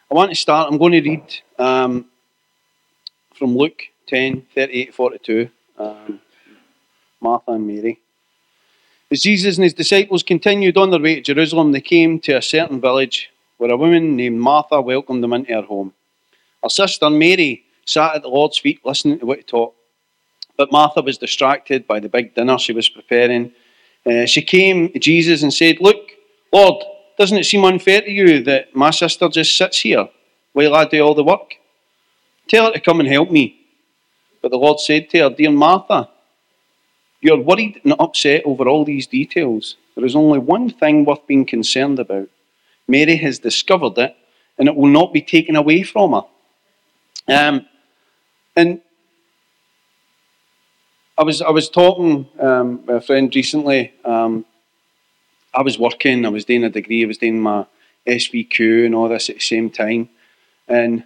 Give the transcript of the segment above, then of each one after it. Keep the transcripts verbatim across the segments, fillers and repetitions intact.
I want to start, I'm going to read um, from Luke ten, thirty-eight to forty-two, um, Martha and Mary. As Jesus and his disciples continued on their way to Jerusalem, they came to a certain village where a woman named Martha welcomed them into her home. Her sister Mary sat at the Lord's feet listening to what he taught. But Martha was distracted by the big dinner she was preparing. Uh, she came to Jesus and said, "Look, Lord, doesn't it seem unfair to you that my sister just sits here while I do all the work? Tell her to come and help me." But the Lord said to her, "Dear Martha, you're worried and upset over all these details. There is only one thing worth being concerned about. Mary has discovered it, and it will not be taken away from her." Um, and I was I was talking um, with a friend recently. Um, I was working, I was doing a degree, I was doing my S V Q and all this at the same time. And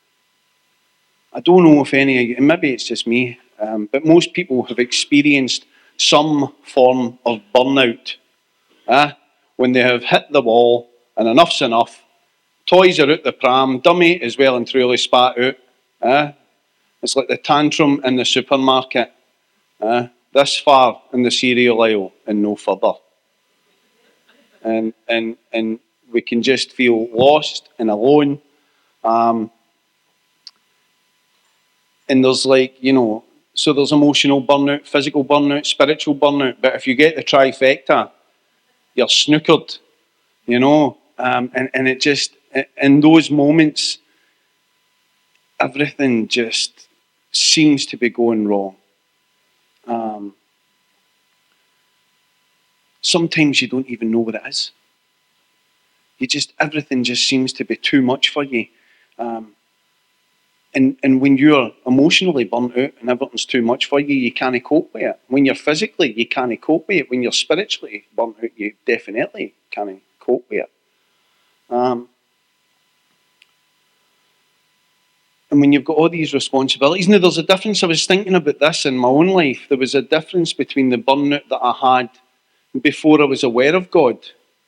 I don't know if any, and maybe it's just me, um, but most people have experienced some form of burnout. Eh? When they have hit the wall and enough's enough, toys are out the pram, dummy is well and truly spat out. Eh? It's like the tantrum in the supermarket. Uh, this far in the cereal aisle and no further. And and and we can just feel lost and alone. Um, and there's like, you know, so there's emotional burnout, physical burnout, spiritual burnout. But if you get the trifecta, you're snookered, you know. Um, and, and it just, in those moments, everything just seems to be going wrong. Um, sometimes you don't even know what it is. You just, everything just seems to be too much for you. Um, and, and when you're emotionally burnt out and everything's too much for you, you can't cope with it. When you're physically, you can't cope with it. When you're spiritually burnt out, you definitely can't cope with it. Um, and when you've got all these responsibilities, now there's a difference. I was thinking about this in my own life. There was a difference between the burnout that I had before I was aware of God,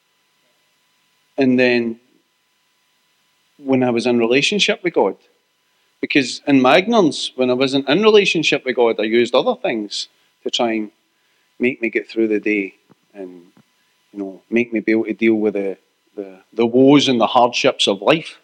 and then when I was in relationship with God. Because in my ignorance, when I wasn't in relationship with God, I used other things to try and make me get through the day and, you know, make me be able to deal with the, the, the woes and the hardships of life.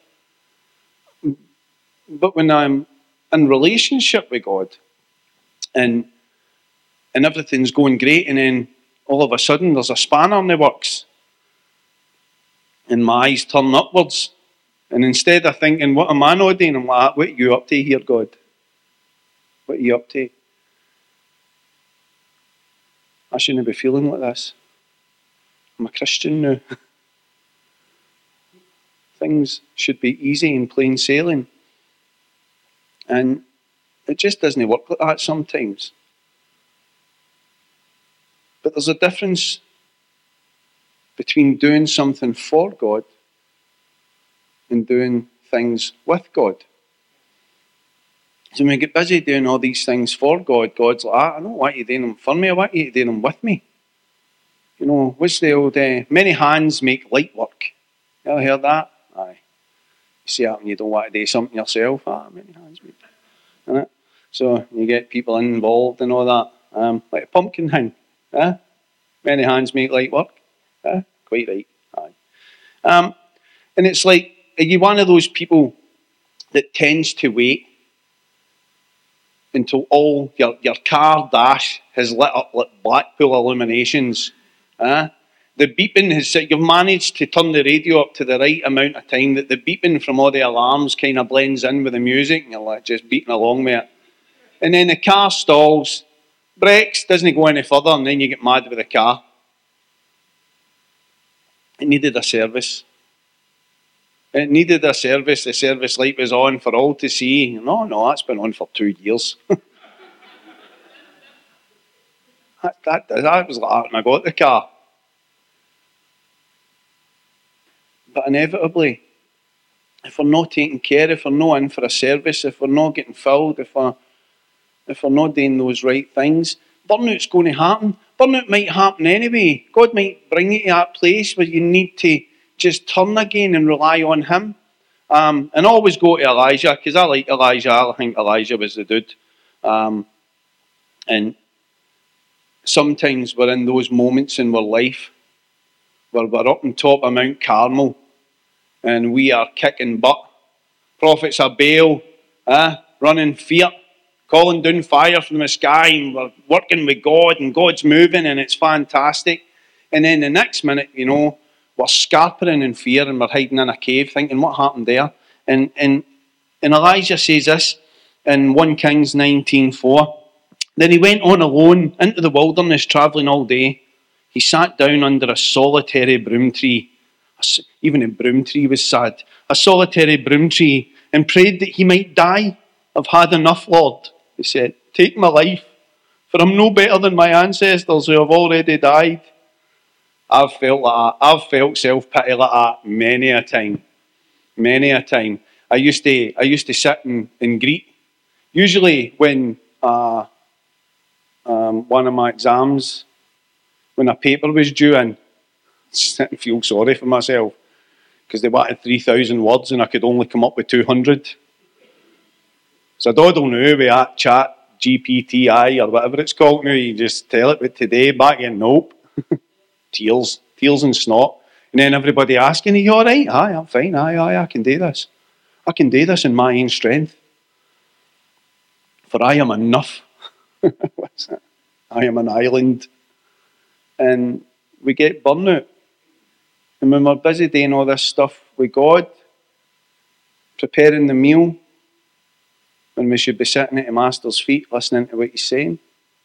But when I'm in relationship with God and and everything's going great, and then all of a sudden there's a spanner in the works and my eyes turn upwards, and instead of thinking, what am I not doing? I'm like, what are you up to here, God? What are you up to? I shouldn't be feeling like this. I'm a Christian now. Things should be easy and plain sailing. And it just doesn't work like that sometimes. But there's a difference between doing something for God and doing things with God. So when we get busy doing all these things for God, God's like, ah, I don't want you doing them for me, I want you to do them with me. You know, what's the old, uh, many hands make light work. You ever heard that? Aye. You see that when you don't want to do something yourself. Ah, many hands make it. So you get people involved and all that. Um, like a pumpkin thing. Eh? Many hands make light work. Eh? Quite right. Aye. Um, and it's like, are you one of those people that tends to wait until all your, your car dash has lit up like Blackpool illuminations? Eh? The beeping has, you've managed to turn the radio up to the right amount of time that the beeping from all the alarms kind of blends in with the music, and you're like just beating along with it. And then the car stalls, brakes, doesn't go any further, and then you get mad with the car. It needed a service. It needed a service. The service light was on for all to see. No, no, that's been on for two years. that, that, that was like when I got the car. But inevitably, if we're not taking care, if we're not in for a service, if we're not getting filled, if we're, if we're not doing those right things, burnout's going to happen. Burnout might happen anyway. God might bring you to that place where you need to just turn again and rely on Him. Um, and always go to Elijah, because I like Elijah. I think Elijah was the dude. Um, and sometimes we're in those moments in our life where we're up on top of Mount Carmel and we are kicking butt. Prophets of Baal, eh, running fear, calling down fire from the sky, and we're working with God, and God's moving, and it's fantastic. And then the next minute, you know, we're scarpering in fear, and we're hiding in a cave, thinking, what happened there? And and and Elijah says this in First Kings nineteen four. Then he went on alone into the wilderness, travelling all day. He sat down under a solitary broom tree. Even a broom tree was sad. A solitary broom tree, and prayed that he might die. I've had enough, Lord, he said. Take my life, for I'm no better than my ancestors who have already died. I've felt like that. I've felt self-pity like that many a time. Many a time. I used to I used to sit and, and greet. Usually when uh, um, one of my exams, when a paper was due in, I sit and feel sorry for myself, because they wanted three thousand words and I could only come up with two hundred. So I don't know with that chat, G P T I or whatever it's called now, you just tell it, but today, back in, nope. tears, tears and snot. And then everybody asking, are you all right? Aye, I'm fine, aye, aye, I can do this. I can do this in my own strength. For I am enough. What's that? I am an island. And we get burnout. And when we're busy doing all this stuff with God, preparing the meal, when we should be sitting at the Master's feet listening to what he's saying.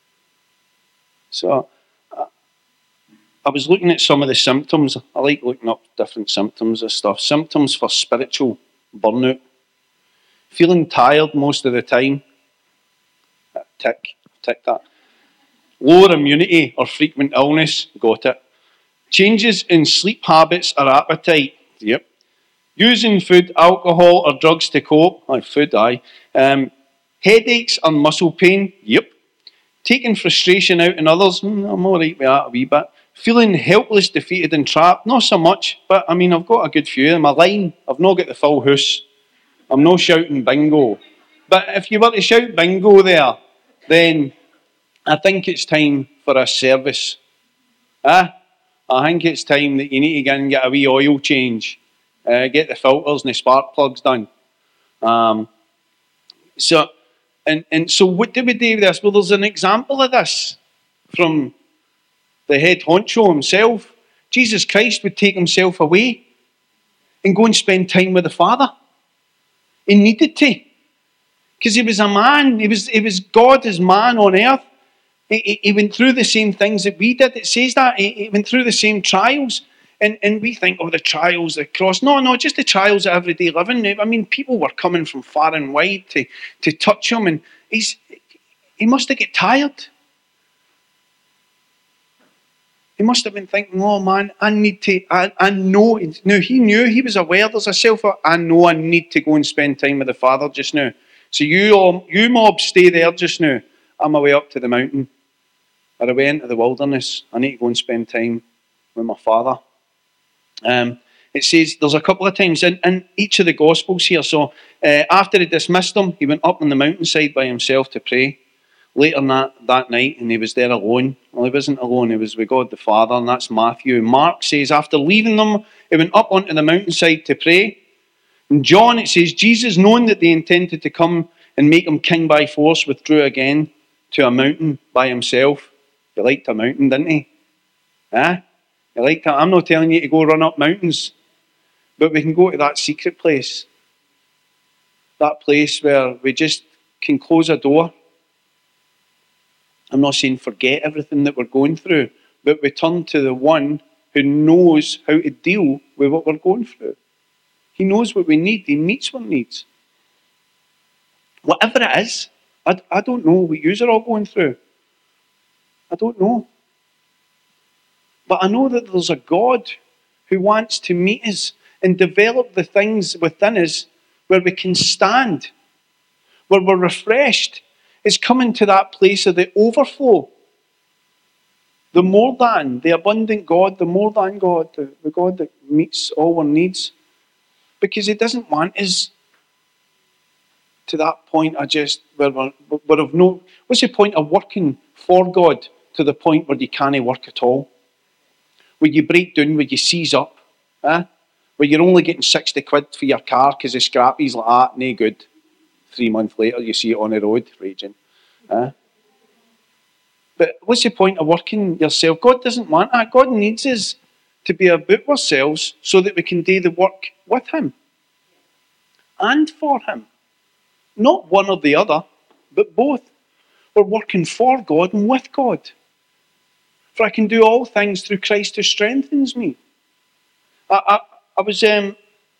So uh, I was looking at some of the symptoms. I like looking up different symptoms of stuff. Symptoms for spiritual burnout. Feeling tired most of the time. Tick, tick that. Lower immunity or frequent illness. Got it. Changes in sleep habits or appetite. Yep. Using food, alcohol or drugs to cope. Aye, food, aye. Um, headaches or muscle pain. Yep. Taking frustration out on others. Mm, I'm all right with that a wee bit. Feeling helpless, defeated and trapped. Not so much, but I mean, I've got a good few. In my line, I've not got the full house. I'm not shouting bingo. But if you were to shout bingo there, then I think it's time for a service. Ah, I think it's time that you need to go and get a wee oil change. Uh, get the filters and the spark plugs done. Um, so, and, and so what do we do with this? Well, there's an example of this from the head honcho himself. Jesus Christ would take himself away and go and spend time with the Father. He needed to. Because he was a man. He was, he was God as man on earth. He, he, he went through the same things that we did. It says that. He, he went through the same trials. And, and we think, oh, the trials, the cross. No, no, just the trials of everyday living. I mean, people were coming from far and wide to, to touch him. And he's he must have got tired. He must have been thinking, oh man, I need to, I, I know. Now, he knew, he was aware there's a self, I know I need to go and spend time with the Father just now. So you all, you mobs, stay there just now. I'm away up to the mountain, or away into the wilderness. I need to go and spend time with my Father. Um, it says, there's a couple of times in, in each of the Gospels here. So uh, after he dismissed them, he went up on the mountainside by himself to pray. Later that, that night, and he was there alone. Well, he wasn't alone, he was with God the Father, and that's Matthew. Mark says, after leaving them, he went up onto the mountainside to pray. In John, it says, Jesus, knowing that they intended to come and make him king by force, withdrew again to a mountain by himself. He liked a mountain, didn't he? Huh? He liked that. I'm not telling you to go run up mountains, but we can go to that secret place. That place where we just can close a door. I'm not saying forget everything that we're going through, but we turn to the one who knows how to deal with what we're going through. He knows what we need. He meets our needs. Whatever it is, I, I don't know what you are all going through. I don't know. But I know that there's a God who wants to meet us and develop the things within us where we can stand, where we're refreshed. It's coming to that place of the overflow. The more than, the abundant God, the more than God, the, the God that meets all our needs. Because he doesn't want us to that point of just, where we're, where of no, what's the point of working for God to the point where you can't work at all? Where you break down, where you seize up, eh? Where you're only getting sixty quid for your car because the scrappy's like that, no good. Three months later, you see it on the road, raging. Eh? But what's the point of working yourself? God doesn't want that. God needs us to be about ourselves so that we can do the work with him and for him. Not one or the other, but both. We're working for God and with God. For I can do all things through Christ who strengthens me. I, I, I was, um,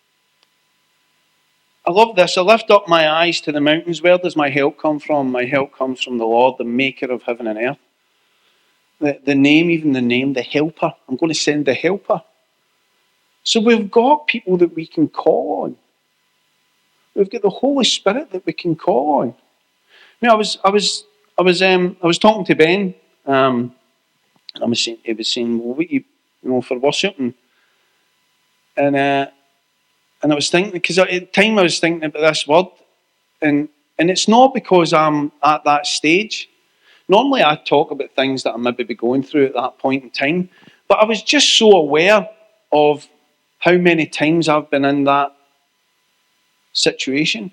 I love this. I lift up my eyes to the mountains. Where does my help come from? My help comes from the Lord, the maker of heaven and earth. The, the name, even the name, the helper. I'm going to send the helper. So we've got people that we can call on. We've got the Holy Spirit that we can call on. Now, I was, I was, I was, um, I was talking to Ben. Um, I was saying, he was saying, well, what you, you know, for worship, and and uh, and I was thinking, because at the time I was thinking about this word, and and it's not because I'm at that stage. Normally, I talk about things that I maybe be going through at that point in time, but I was just so aware of how many times I've been in that situation.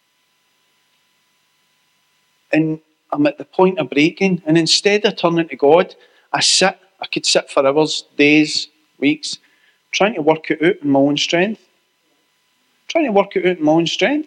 And I'm at the point of breaking, and instead of turning to God, I sit, I could sit for hours, days, weeks, trying to work it out in my own strength. Trying to work it out in my own strength.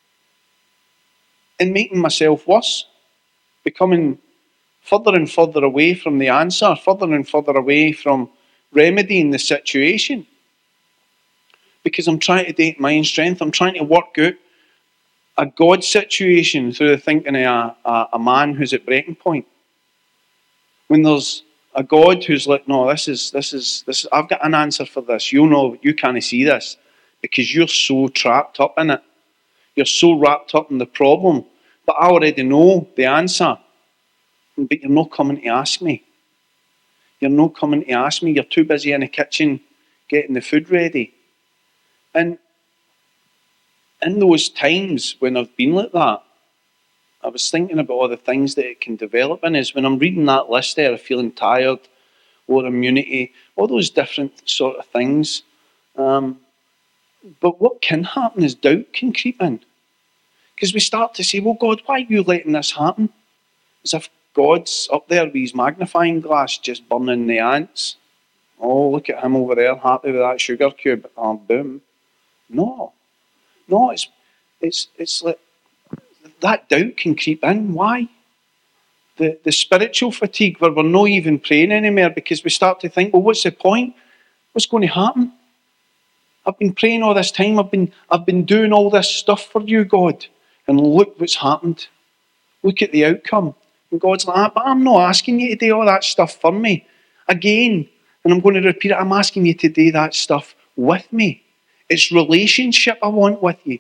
And making myself worse. Becoming further and further away from the answer, further and further away from remedying the situation. Because I'm trying to do it in my own strength. I'm trying to work out a God situation through the thinking of a, a, a man who's at breaking point. When there's a God who's like, no, this is, this is, this is, I've got an answer for this. You know, you can't see this because you're so trapped up in it. You're so wrapped up in the problem. But I already know the answer. But you're not coming to ask me. You're not coming to ask me. You're too busy in the kitchen getting the food ready. And in those times when I've been like that, I was thinking about all the things that it can develop in is when I'm reading that list there of feeling tired, or immunity, all those different sort of things. Um, but what can happen is doubt can creep in. Because we start to say, well, God, why are you letting this happen? As if God's up there with his magnifying glass just burning the ants. Oh, look at him over there, happy with that sugar cube. Oh, boom. No. No, it's it's it's like that doubt can creep in. Why? The the spiritual fatigue where we're not even praying anymore because we start to think, well, what's the point? What's going to happen? I've been praying all this time. I've been I've been doing all this stuff for you, God. And look what's happened. Look at the outcome. And God's like, ah, but I'm not asking you to do all that stuff for me. Again, and I'm going to repeat it, I'm asking you to do that stuff with me. It's relationship I want with you.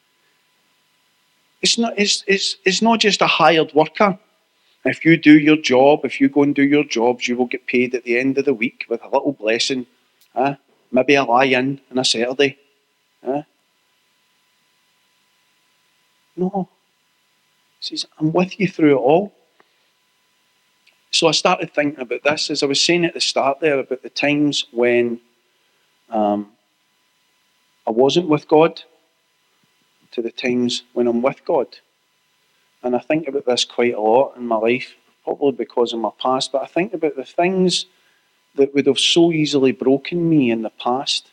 It's not, it's, it's, it's not just a hired worker. If you do your job, if you go and do your jobs, you will get paid at the end of the week with a little blessing. Eh? Maybe a lie-in on a Saturday. Eh? No. He says, I'm with you through it all. So I started thinking about this, as I was saying at the start there, about the times when um, I wasn't with God, to the times when I'm with God. And I think about this quite a lot in my life, probably because of my past, but I think about the things that would have so easily broken me in the past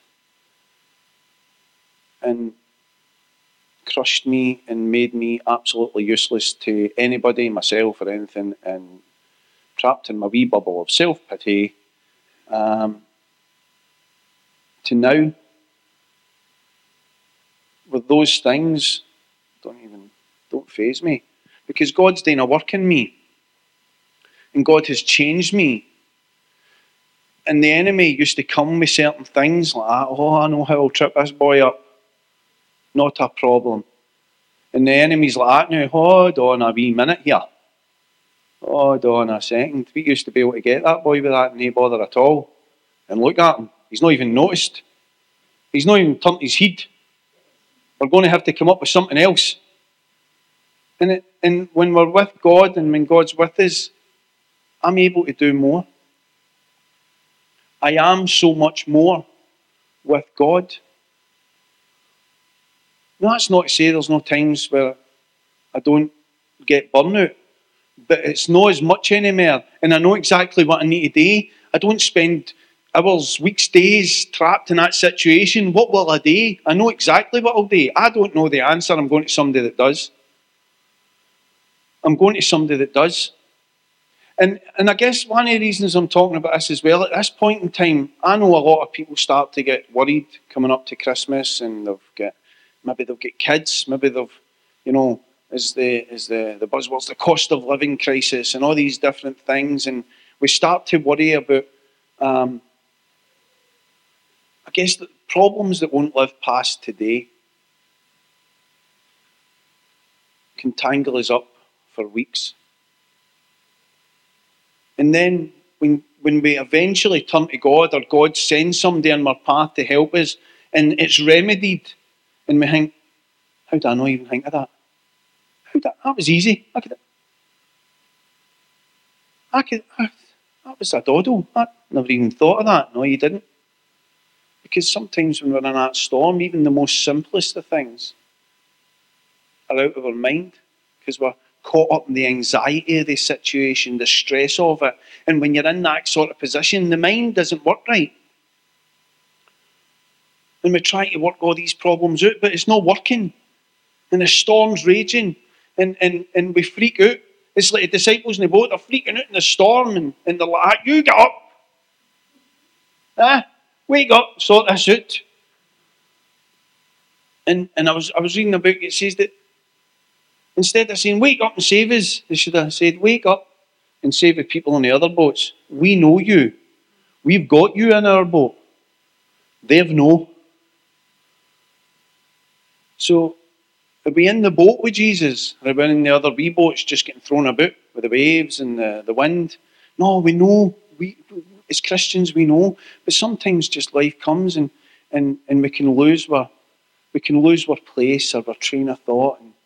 and crushed me and made me absolutely useless to anybody, myself or anything, and trapped in my wee bubble of self-pity, um, to now, with those things, don't even, don't faze me. Because God's doing a work in me. And God has changed me. And the enemy used to come with certain things like that. Oh, I know how I'll trip this boy up. Not a problem. And the enemy's like that now. Hold on a wee minute here. Hold on a second. We used to be able to get that boy with that, no bother at all. And look at him. He's not even noticed. He's not even turned his head. We're going to have to come up with something else. And, it, and when we're with God and when God's with us, I'm able to do more. I am so much more with God. Now, that's not to say there's no times where I don't get burnout, but it's not as much anymore. And I know exactly what I need to do. I don't spend hours, weeks, days trapped in that situation. What will I do? I know exactly what I'll do. I don't know the answer. I'm going to somebody that does. I'm going to somebody that does. And, and I guess one of the reasons I'm talking about this as well, at this point in time, I know a lot of people start to get worried coming up to Christmas, and they've got, maybe they've got kids, maybe they've, you know, as the as the, the buzzwords, the cost of living crisis and all these different things, and we start to worry about, um, I guess, the problems that won't live past today can tangle us up for weeks. And then when when we eventually turn to God, or God sends somebody on our path to help us, and it's remedied, and we think, how did I not even think of that? How did, that was easy. I could, I could, I, that was a doddle. I never even thought of that. No, you didn't. Because sometimes when we're in that storm, even the most simplest of things are out of our mind, because we're caught up in the anxiety of the situation, the stress of it. And when you're in that sort of position, the mind doesn't work right. And we try to work all these problems out, but it's not working. And the storm's raging, and, and, and we freak out. It's like the disciples in the boat, they're freaking out in the storm, and, and they're like, you get up. Ah, wake up, sort this out. And, and I was I was reading a book, it says that instead of saying, wake up and save us, they should have said, wake up and save the people on the other boats. We know you. We've got you in our boat. They've no. So, are we in the boat with Jesus? Or are we in the other wee boats just getting thrown about with the waves and the, the wind? No, we know. We, as Christians, we know. But sometimes just life comes, and, and, and we can lose our, we can lose our place or our train of thought. And,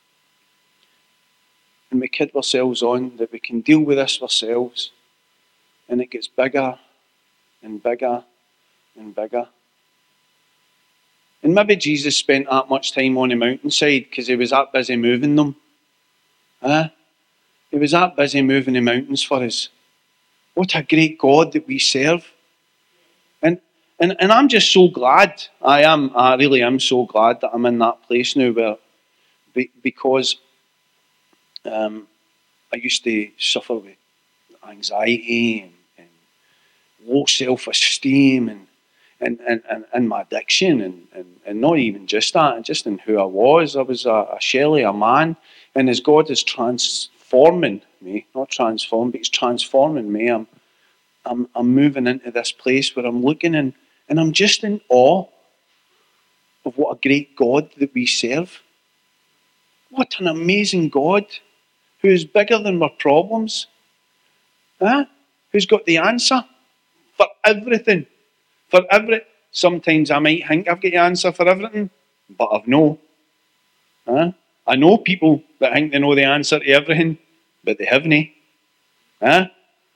and we kid ourselves on that we can deal with this ourselves. And it gets bigger and bigger and bigger. And maybe Jesus spent that much time on the mountainside because he was that busy moving them. Huh? He was that busy moving the mountains for us. What a great God that we serve. And and, and I'm just so glad. I am. I really am so glad that I'm in that place now where, because um, I used to suffer with anxiety and, and low self-esteem and And, and, and, and my addiction, and, and, and not even just that, just in who I was. I was a, a Shelley, a man, and as God is transforming me, not transforming, but He's transforming me, I'm, I'm, I'm moving into this place where I'm looking, and, and I'm just in awe of what a great God that we serve. What an amazing God who is bigger than our problems, huh? Who's got the answer for everything. For every, sometimes I might think I've got the answer for everything, but I've no. Huh? I know people that think they know the answer to everything, but they haven't. Huh?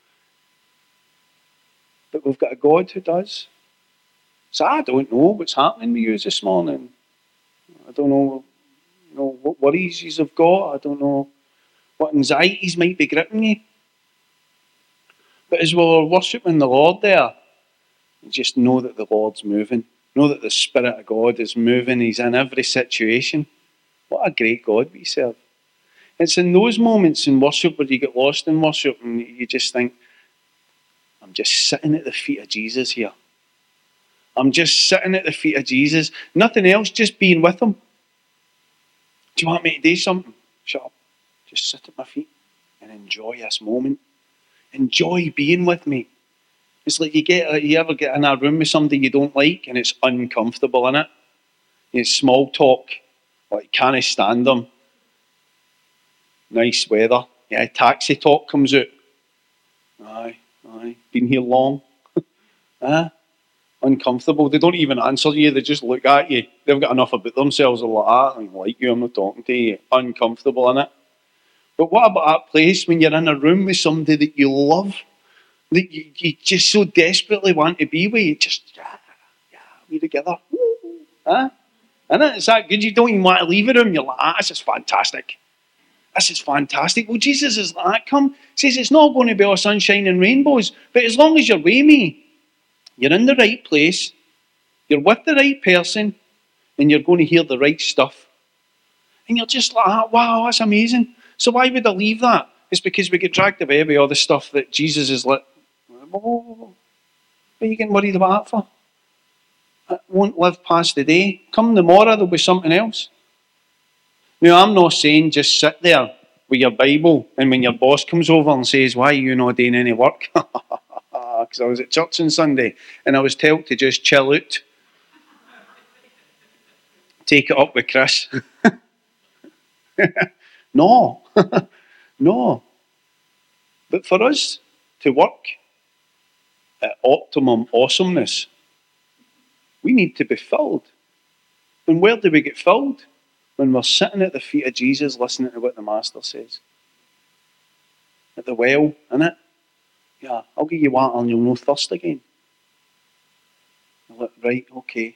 But we've got a God who does. So I don't know what's happening with you this morning. I don't know, you know what worries you've got. I don't know what anxieties might be gripping you. But as we were worshipping the Lord there, just know that the Lord's moving. Know that the Spirit of God is moving. He's in every situation. What a great God we serve. It's in those moments in worship where you get lost in worship and you just think, I'm just sitting at the feet of Jesus here. I'm just sitting at the feet of Jesus. Nothing else, just being with Him. Do you want me to do something? Shut up. Just sit at my feet and enjoy this moment. Enjoy being with me. It's like you get, you ever get in a room with somebody you don't like and it's uncomfortable, innit? It's small talk. Like, can't I stand them? Nice weather. Yeah, taxi talk comes out. Aye, aye. Been here long. Huh? uncomfortable. They don't even answer you. They just look at you. They've got enough about themselves. They're like, ah, I don't like you. I'm not talking to you. Uncomfortable, innit? But what about that place when you're in a room with somebody that you love, that you, you just so desperately want to be with? You just, yeah, yeah, we're together. Woo, huh? Innit? It's that good. You don't even want to leave a room. You're like, ah, this is fantastic. This is fantastic. Well, Jesus is like that. Come, says it's not going to be all sunshine and rainbows, but as long as you're with me, you're in the right place, you're with the right person, and you're going to hear the right stuff. And you're just like, ah, wow, that's amazing. So why would I leave that? It's because we get dragged away with all the stuff that Jesus is like, whoa, whoa, whoa, whoa. What are you getting worried about that for? It won't live past the day. Come tomorrow, there'll be something else. Now, I'm not saying just sit there with your Bible and when your boss comes over and says, why are you not doing any work? Because I was at church on Sunday and I was told to just chill out. Take it up with Chris. No. No. But for us to work at optimum awesomeness, we need to be filled. And where do we get filled? When we're sitting at the feet of Jesus listening to what the Master says. At the well, innit? Yeah, I'll give you water and you'll no thirst again. Like, right, okay.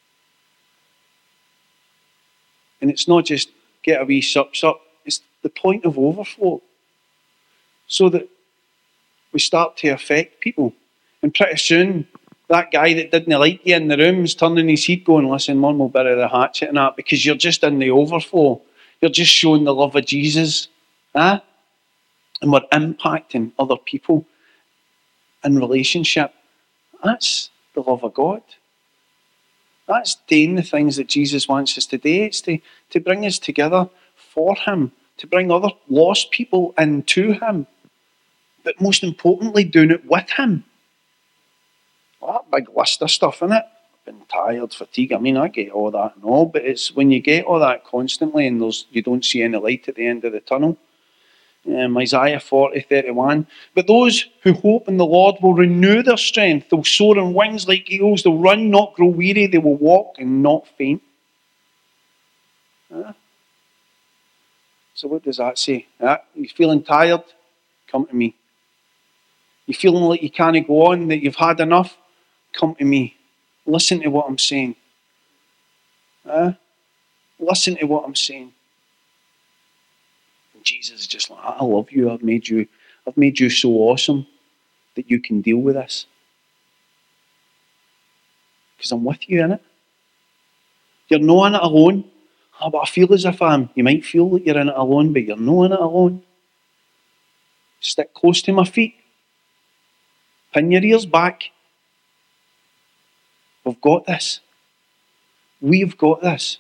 And it's not just get a wee sup sup, it's the point of overflow. So that we start to affect people. And pretty soon, that guy that didn't like you in the room is turning his head going, listen, Mum will bury the hatchet and that, because you're just in the overflow. You're just showing the love of Jesus. Huh? And we're impacting other people in relationship. That's the love of God. That's doing the things that Jesus wants us to do. It's to, to bring us together for Him, to bring other lost people into Him. But most importantly, doing it with Him. Well, that big list of stuff, innit? I've been tired, fatigue. I mean, I get all that and all, but it's when you get all that constantly and there's you don't see any light at the end of the tunnel. Um, Isaiah forty, thirty-one. But those who hope in the Lord will renew their strength. They'll soar on wings like eagles. They'll run, not grow weary. They will walk and not faint. Uh, so what does that say? Uh, you feeling tired? Come to me. You feeling like you can't go on, that you've had enough? Come to me. Listen to what I'm saying. Uh, listen to what I'm saying. Jesus is just like, I love you. I've made you, I've made you so awesome that you can deal with this. Because I'm with you in it. You're not in it alone. Oh, but I feel as if I am. You might feel that you're in it alone, but you're not in it alone. Stick close to my feet. Pin your ears back. We've got this. We've got this.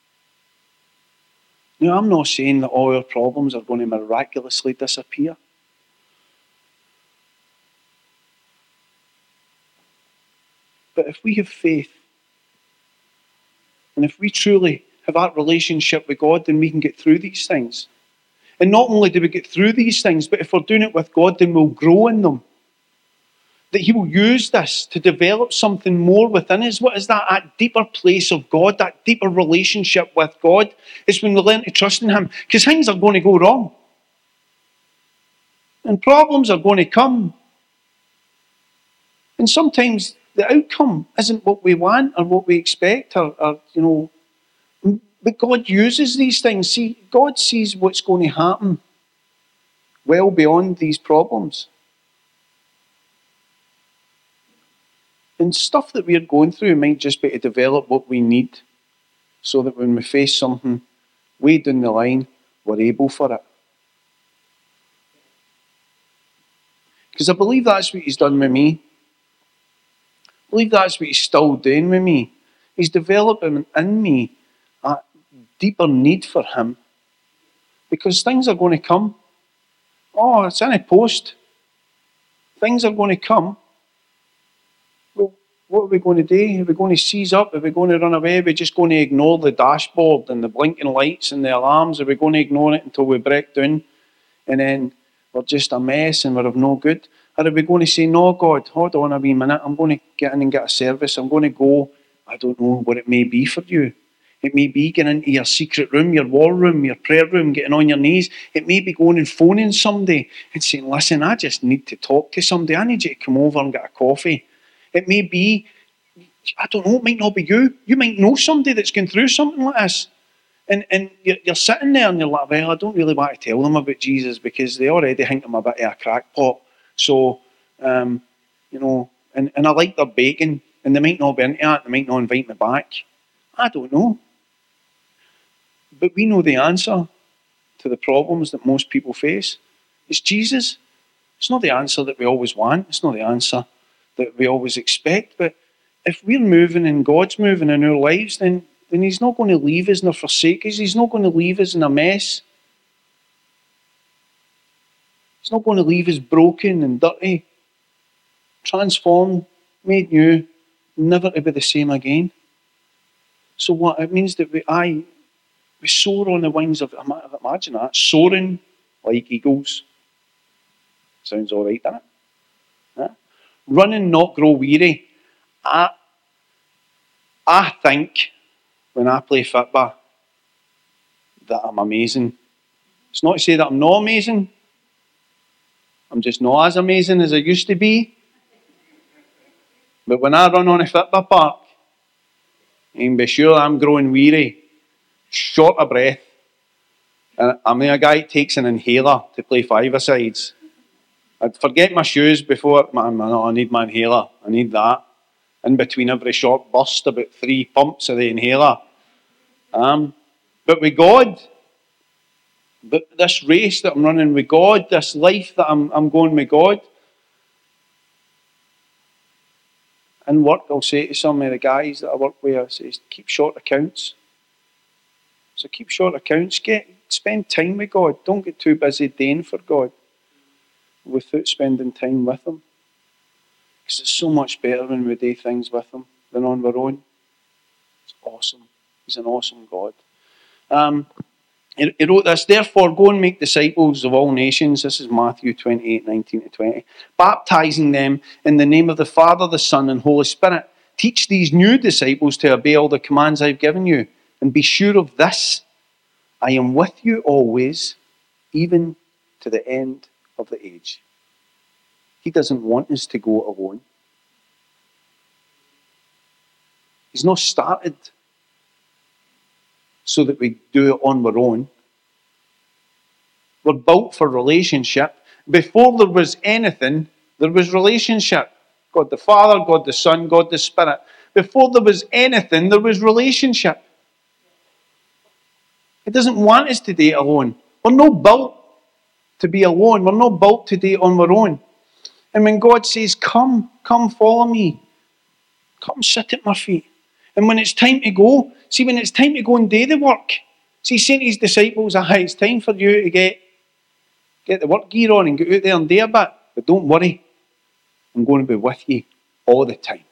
Now, I'm not saying that all our problems are going to miraculously disappear. But if we have faith, and if we truly have that relationship with God, then we can get through these things. And not only do we get through these things, but if we're doing it with God, then we'll grow in them. That He will use this to develop something more within us. What is that? That deeper place of God, that deeper relationship with God. It's when we learn to trust in Him. Because things are going to go wrong. And problems are going to come. And sometimes the outcome isn't what we want or what we expect, or, or you know. But God uses these things. See, God sees what's going to happen well beyond these problems. And stuff that we're going through might just be to develop what we need so that when we face something way down the line, we're able for it. Because I believe that's what He's done with me. I believe that's what He's still doing with me. He's developing in me a deeper need for Him. Because things are going to come. Oh, it's in a post. Things are going to come. Well, what are we going to do? Are we going to seize up? Are we going to run away? Are we just going to ignore the dashboard and the blinking lights and the alarms? Are we going to ignore it until we break down and then we're just a mess and we're of no good? Or are we going to say, no, God, hold on a wee minute, I'm going to get in and get a service, I'm going to go, I don't know what it may be for you. It may be getting into your secret room, your war room, your prayer room, getting on your knees. It may be going and phoning somebody and saying, listen, I just need to talk to somebody. I need you to come over and get a coffee. It may be, I don't know, it might not be you. You might know somebody that's going through something like this. And, and you're, you're sitting there and you're like, well, I don't really want to tell them about Jesus because they already think I'm a bit of a crackpot. So, um, you know, and, and I like their bacon and they might not be into that. They might not invite me back. I don't know. But we know the answer to the problems that most people face. It's Jesus. It's not the answer that we always want. It's not the answer that we always expect. But if we're moving and God's moving in our lives, then, then He's not going to leave us nor forsake us. He's not going to leave us in a mess. He's not going to leave us broken and dirty, transformed, made new, never to be the same again. So what it means that we, I, we soar on the wings of, imagine that, soaring like eagles. Sounds all right, doesn't it? Yeah? Run and not grow weary. I, I think when I play football that I'm amazing. It's not to say that I'm not amazing. I'm just not as amazing as I used to be. But when I run on a football park, you can be sure I'm growing weary, short of breath. And I'm the guy that takes an inhaler to play five-a-sides. I'd forget my shoes before, man, man, I need my inhaler. I need that. In between every short burst, about three pumps of the inhaler. Um, but with God, but this race that I'm running with God, this life that I'm, I'm going with God, in work, I'll say to some of the guys that I work with, I say, keep short accounts. So keep short accounts. Get spend time with God. Don't get too busy doing for God without spending time with Him. Because it's so much better when we do things with Him than on our own. It's awesome. He's an awesome God. Um, he, he wrote this, therefore go and make disciples of all nations. This is Matthew twenty-eight, nineteen to twenty. Baptizing them in the name of the Father, the Son, and Holy Spirit. Teach these new disciples to obey all the commands I've given you. And be sure of this, I am with you always, even to the end of the age. He doesn't want us to go alone. He's not started so that we do it on our own. We're built for relationship. Before there was anything, there was relationship. God the Father, God the Son, God the Spirit. Before there was anything, there was relationship. He doesn't want us to do it alone. We're not built to be alone. We're not built to do it on our own. And when God says, come, come follow me. Come sit at my feet. And when it's time to go, see, when it's time to go and do the work, see, he's saying to his disciples, ah, it's time for you to get, get the work gear on and get out there and do a bit. But don't worry, I'm going to be with you all the time.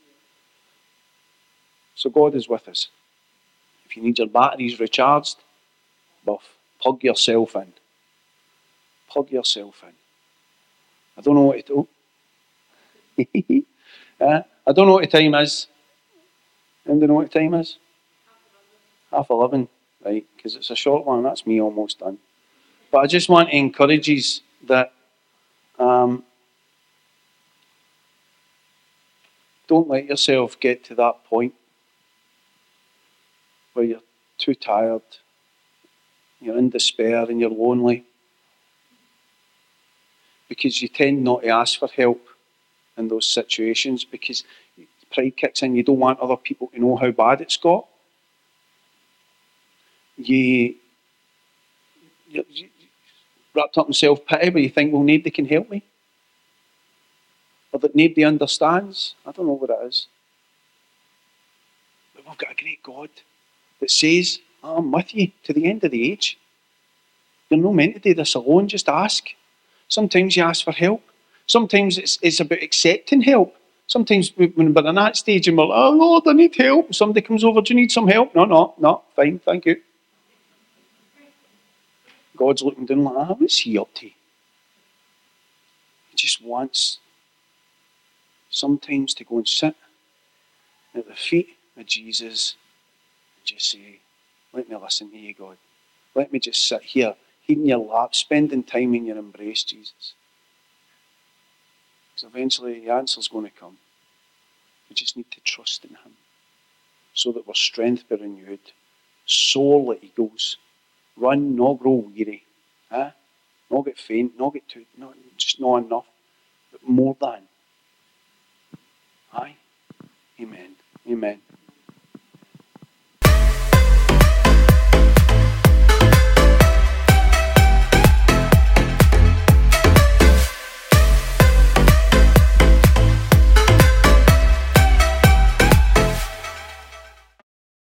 So God is with us. If you need your batteries recharged, buff, plug yourself in. Plug yourself in. I don't know what to do. uh, I don't know what the time is. Anybody know what the time is? Half eleven, right? Because it's a short one. That's me almost done. But I just want to encourage you that um, don't let yourself get to that point where you're too tired, you're in despair and you're lonely. Because you tend not to ask for help in those situations because pride kicks in. You don't want other people to know how bad it's got. You, you, you wrapped up in self-pity where you think, well, nobody can help me. Or that nobody understands. I don't know what it is. But we've got a great God that says, I'm with you to the end of the age. You're not meant to do this alone, just ask. Sometimes you ask for help. Sometimes it's, it's about accepting help. Sometimes when we're in that stage and we're like, oh Lord, I need help. Somebody comes over, do you need some help? No, no, no, fine, thank you. God's looking down like, ah, what's he up to? He just wants sometimes to go and sit at the feet of Jesus and just say, let me listen to you, God. Let me just sit here, heating your lap, spending time in your embrace, Jesus. Because eventually the answer's going to come. We just need to trust in him so that we're strength be renewed. Soar like eagles. Run, not grow weary. Huh? Not get faint, not get too, not, just not enough, but more than. Aye? Amen. Amen.